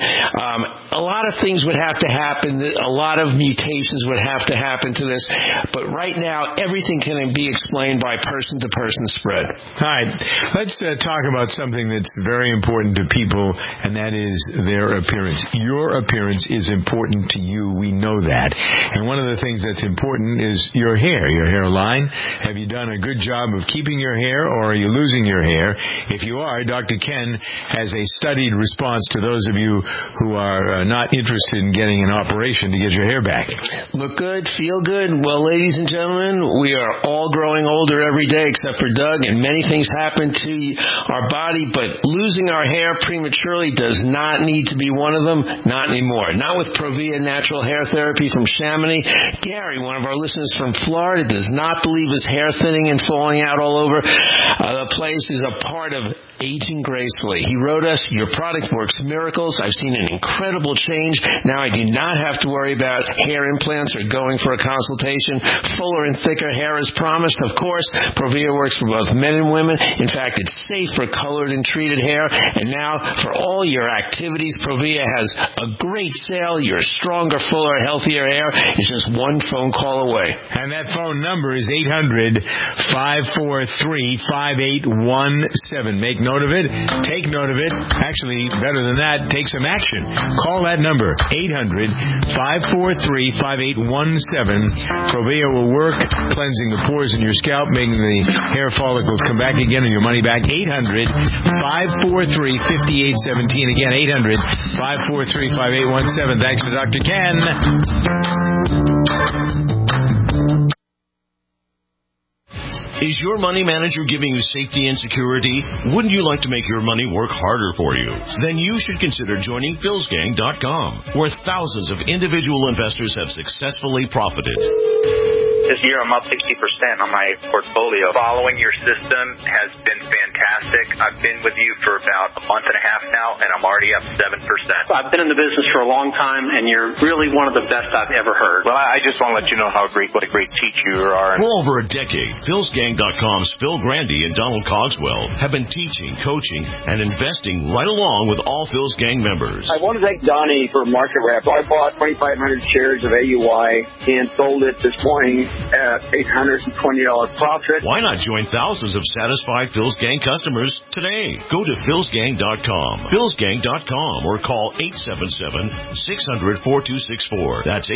Speaker 1: A lot of things would have to happen. A lot of mutations would have to happen to this. But right now, everything can be explained by person-to-person spread.
Speaker 5: All right. Let's talk about something that's very important to people, and that is their appearance. Your appearance is important to you. We know that. And one of the things that's important is your hairline. Have you done a good job of keeping your hair, or are you losing your hair? If you are, Dr. Ken has a studied response to those of you who are not interested in getting an operation to get your hair back.
Speaker 1: Look good, feel good. Well, ladies and gentlemen, we are all growing older every day except for Doug, and many things happen to our body, but losing our hair prematurely does not need to be one of them. Not anymore. Not with Provia Natural Hair Therapy from Chamonix. Gary, one of our listeners from Florida, does not believe his hair thinning and falling out all over the place is a part of aging gracefully. He wrote us, "Your product works miracles. I've seen an incredible change. Now I do not have to worry about hair implants or going for a consultation. Fuller and thicker hair as promised. Of course, Provia works for both men and women. In fact, it's safe for colored and treated hair. And now, for all your activities, Provia has a great sale. Your stronger, fuller, healthier hair is just one phone call away."
Speaker 5: And that phone number number is 800-543-5817. Make note of it. Take note of it. Actually, better than that, take some action. Call that number, 800-543-5817. Provia will work, cleansing the pores in your scalp, making the hair follicles come back again and your money back. 800-543-5817. Again, 800-543-5817. Thanks to Dr. Ken.
Speaker 16: Is your money manager giving you safety and security? Wouldn't you like to make your money work harder for you? Then you should consider joining PhilsGang.com, where thousands of individual investors have successfully profited.
Speaker 6: This year I'm up 60% on my portfolio. Following your system has been fantastic. I've been with you for about a month and a half now, and I'm already up 7%.
Speaker 7: I've been in the business for a long time, and you're really one of the best I've ever heard.
Speaker 6: Well, I just want to let you know what a great teacher you are.
Speaker 16: For over a decade, PhilsGang.com's Phil Grandy and Donald Cogswell have been teaching, coaching, and investing right along with all Phil's Gang members.
Speaker 23: I want to thank Donnie for market wrap. I bought 2,500 shares of AUI and sold it this morning at $820 profit.
Speaker 16: Why not join thousands of satisfied Phil's Gang customers today? Go to philsgang.com, philsgang.com, or call 877-600-4264. That's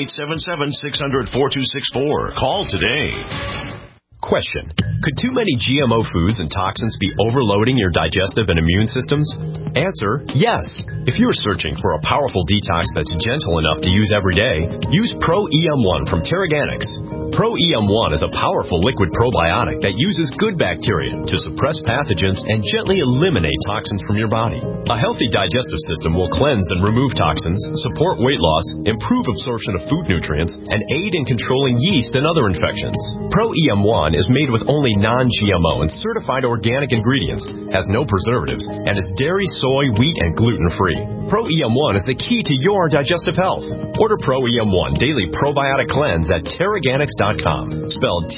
Speaker 16: 877-600-4264. Call today.
Speaker 24: Question. Could too many GMO foods and toxins be overloading your digestive and immune systems? Answer, yes. If you're searching for a powerful detox that's gentle enough to use every day, use Pro-EM1 from Terraganics. Pro-EM1 is a powerful liquid probiotic that uses good bacteria to suppress pathogens and gently eliminate toxins from your body. A healthy digestive system will cleanse and remove toxins, support weight loss, improve absorption of food nutrients, and aid in controlling yeast and other infections. Pro-EM1 is made with only non-GMO and certified organic ingredients, has no preservatives, and is dairy, soy, wheat, and gluten-free. Pro-EM1 is the key to your digestive health. Order Pro-EM1 Daily Probiotic Cleanse at Terraganics.com, spelled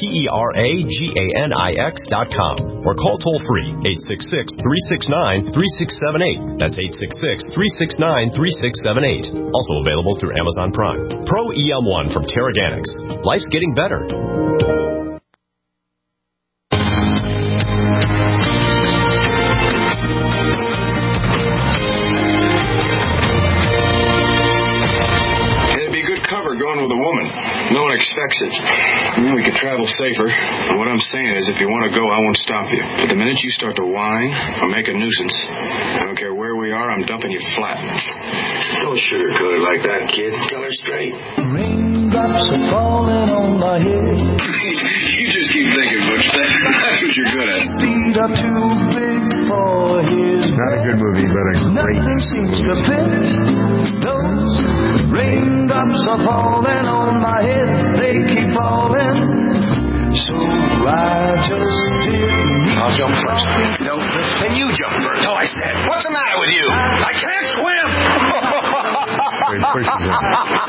Speaker 24: Terraganix.com, or call toll-free 866-369-3678. That's 866-369-3678. Also available through Amazon Prime. Pro-EM1 from Terraganics. Life's getting better.
Speaker 25: With a woman. No one expects it. We could travel safer. And what I'm saying is, if you want to go, I won't stop you. But the minute you start to whine or make a nuisance, I don't care where we are, I'm dumping you flat. Don't sugarcoat it like that, kid. Tell her straight. Raindrops are falling on my head. You just keep thinking, Butch. That's what you're good at. Feet are too big for his
Speaker 2: Not a good movie, but a great movie.
Speaker 25: Those raindrops are falling on my head. They keep falling. So I just didn't.
Speaker 16: I'll jump first. No, and you jump first. No, I said. What's the matter with you? I can't swim.
Speaker 2: He pushes him.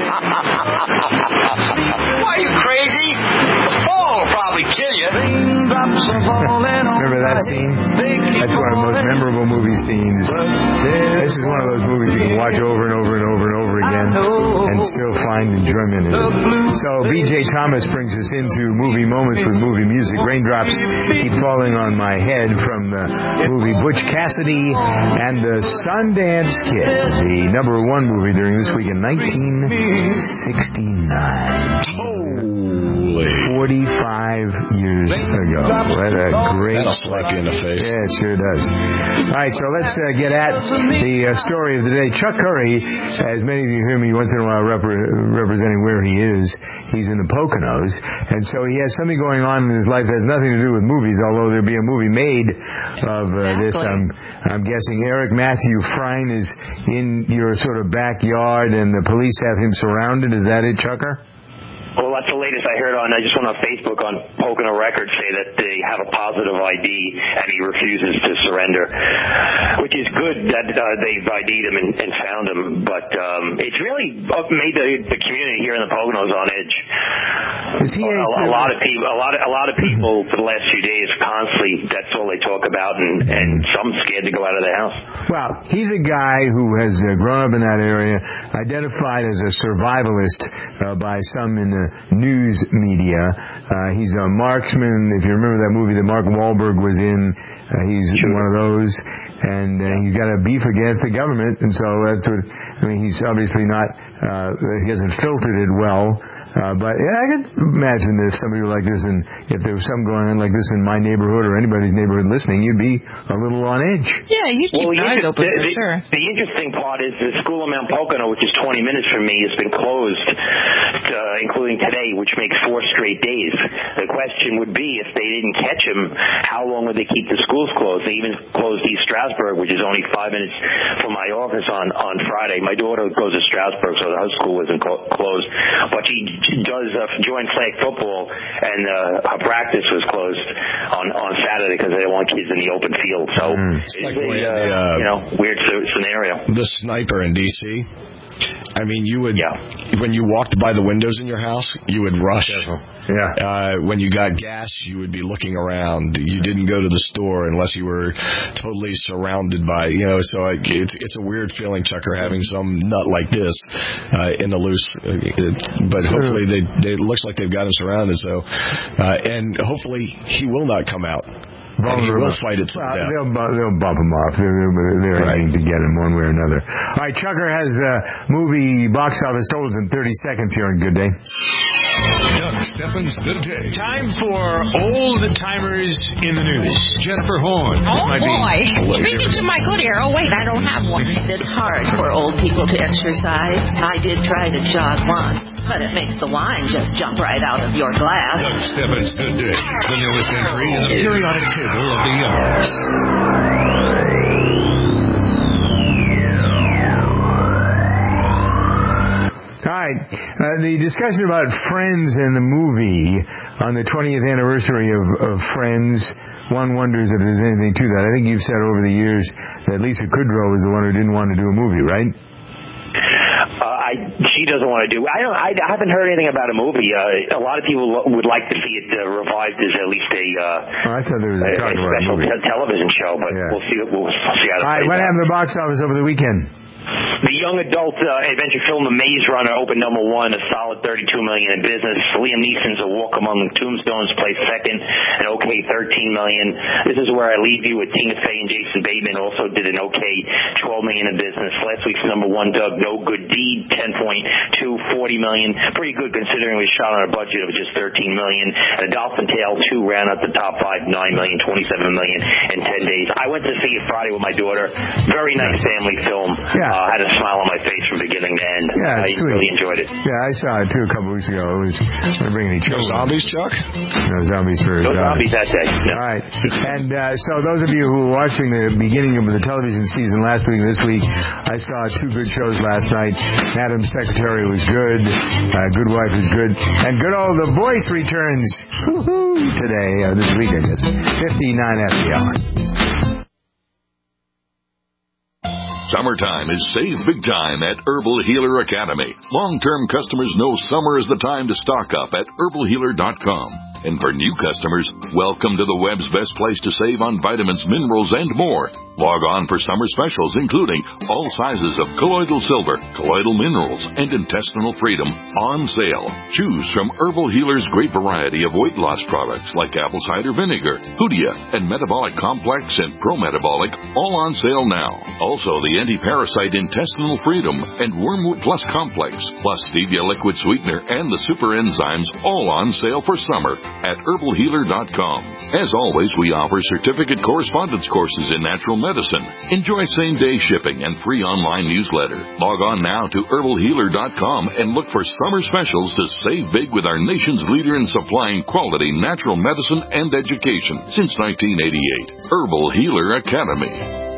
Speaker 16: Why, are you crazy? The fall will probably kill you.
Speaker 2: Remember that scene? That's one of the most memorable movie scenes. This is one of those movies you can watch over and over and over and over again and still find enjoyment in it. So B.J. Thomas brings us into movie moments with movie music. Raindrops keep falling on my head from the movie Butch Cassidy and the Sundance Kid, the number one movie during this week in 1969. 45 years ago. What a great...
Speaker 12: That'll slap you in the face.
Speaker 2: Yeah, it sure does. All right, so let's get at the story of the day. Chuck Curry, as many of you hear me once in a while representing where he is, he's in the Poconos, and so he has something going on in his life that has nothing to do with movies, although there'll be a movie made of this. I'm guessing Eric Matthew Frine is in your sort of backyard, and the police have him surrounded. Is that it, Chucker?
Speaker 6: Well, that's the latest I heard on. I just went on Facebook on Pocono Records say that they have a positive ID and he refuses to surrender, which is good that they've ID'd him and found him. But it's really made the community here in the Poconos on edge. A lot of people for the last few days constantly. That's all they talk about, and some scared to go out of the house.
Speaker 2: Well, he's a guy who has grown up in that area, identified as a survivalist by some in the New news media. He's a marksman. If you remember that movie that Mark Wahlberg was in, he's one of those. And he's got a beef against the government, and so that's what, he's obviously not, he hasn't filtered it well, but I could imagine that if somebody were like this, and if there was something going on like this in my neighborhood or anybody's neighborhood listening, you'd be a little on edge.
Speaker 8: Yeah, you keep your eyes open for sure.
Speaker 6: The interesting part is the school in Mount Pocono, which is 20 minutes from me, has been closed, including today, which makes 4 straight days. The question would be, if they didn't catch him, how long would they keep the schools closed? They even closed East Stroudsburg, which is only 5 minutes from my office on Friday. My daughter goes to Stroudsburg, so her school wasn't closed. But she does joint flag football, and her practice was closed on Saturday because they don't want kids in the open field. So it's
Speaker 9: like
Speaker 6: weird scenario.
Speaker 9: The sniper in D.C., you would, when you walked by the windows in your house, you would rush. When you got gas, you would be looking around. You didn't go to the store unless you were totally surrounded by, so it's a weird feeling, Chucker, having some nut like this in the loose. But hopefully it looks like they've got him surrounded. So, and hopefully he will not come out. And he will fight it to death.
Speaker 2: They'll bump him off. They're aiming to get him one way or another. All right, Chucker has movie box office totals in 30 seconds here on Good Day.
Speaker 5: Doug Steffens, Good Day. Time for old timers in the news. Jennifer Horn.
Speaker 8: Oh, boy. Speaking to my good ear. Oh, wait, I don't have one.
Speaker 10: It's hard for old people to exercise. I did try to jog once, but it makes the wine just jump right out of your glass.
Speaker 5: Doug Steffens, Good Day. The newest entry in the periodic table of the hours.
Speaker 2: All right. The discussion about Friends and the movie on the 20th anniversary of Friends, one wonders if there's anything to that. I think you've said over the years that Lisa Kudrow was the one who didn't want to do a movie, right?
Speaker 6: She doesn't want to do. I haven't heard anything about a movie. A lot of people would like to see it revived as at least
Speaker 2: I thought there was a
Speaker 6: special television show, but we'll see. We'll see how.
Speaker 2: All right, what happened to the box office over the weekend?
Speaker 6: The young adult adventure film The Maze Runner opened number 1, a solid $32 million in business. Liam Neeson's A Walk Among the Tombstones placed second, an okay $13 million. This Is Where I Leave You with Tina Fey and Jason Bateman also did an okay $12 million in business. Last week's number 1, Doug, No Good Deed, 10.2, $40 million. Pretty good considering we shot on a budget of just $13 million. And A Dolphin Tale 2 ran up the top 5, $9 million, $27 million in 10 days. I went to see it Friday with my daughter. Very nice family film. Had a smile on my face from beginning to end.
Speaker 2: Yeah,
Speaker 6: I really enjoyed it.
Speaker 2: Yeah, I saw it too a couple weeks ago. It was bringing any children.
Speaker 9: No zombies, Chuck?
Speaker 2: No zombies for
Speaker 6: no zombies that day. No.
Speaker 2: All right. And so those of you who were watching the beginning of the television season last week and this week, I saw 2 good shows last night. Madam Secretary was good. Good Wife was good. And good old The Voice returns today, this week, I guess. 59 after the hour.
Speaker 11: Summertime is save big time at Herbal Healer Academy. Long-term customers know summer is the time to stock up at herbalhealer.com. And for new customers, welcome to the web's best place to save on vitamins, minerals, and more. Log on for summer specials, including all sizes of colloidal silver, colloidal minerals, and intestinal freedom on sale. Choose from Herbal Healer's great variety of weight loss products like apple cider vinegar, Hoodia, and Metabolic Complex and Pro-Metabolic, all on sale now. Also, the anti-parasite intestinal freedom and Wormwood Plus Complex, plus stevia liquid sweetener and the super enzymes, all on sale for summer at herbalhealer.com. As always, we offer certificate correspondence courses in natural medicine. Enjoy same-day shipping and free online newsletter. Log on now to herbalhealer.com and look for summer specials to save big with our nation's leader in supplying quality natural medicine and education since 1988. Herbal Healer Academy.